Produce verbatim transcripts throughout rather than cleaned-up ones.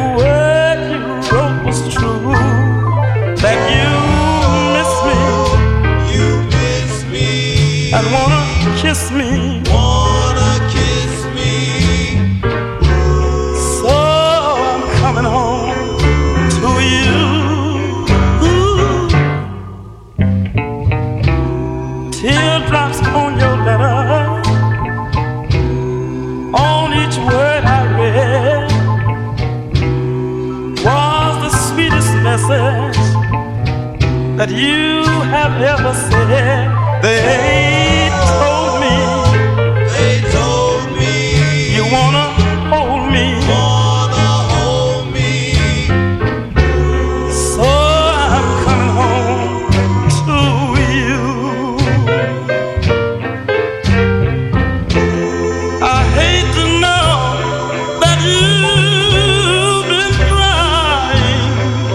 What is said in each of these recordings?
word you wrote was true, that you miss me, you miss me, and wanna kiss me, wanna kiss me. so I'm coming home to you. Ooh. Teardrops on your letter, on each word I read, was the sweetest message that you have ever said. They told me, They told me you wanna hold me, wanna hold me. so I'm coming home to you. I hate to know that you've been crying.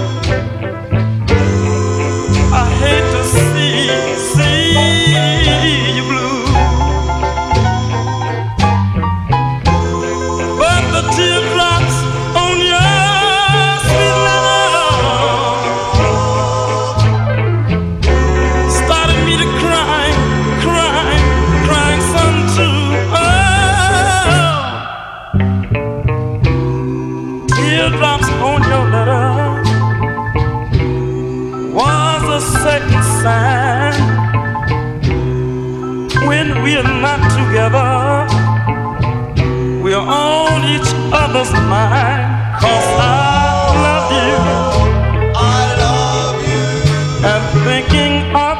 I hate to see, see you blue. But the teardrops on your sweet letter started me to cry, crying, crying some too. Oh, teardrops on your letter was a certain sign when we are not together, we are on each other's mind. 'Cause I love you, I love you, and thinking of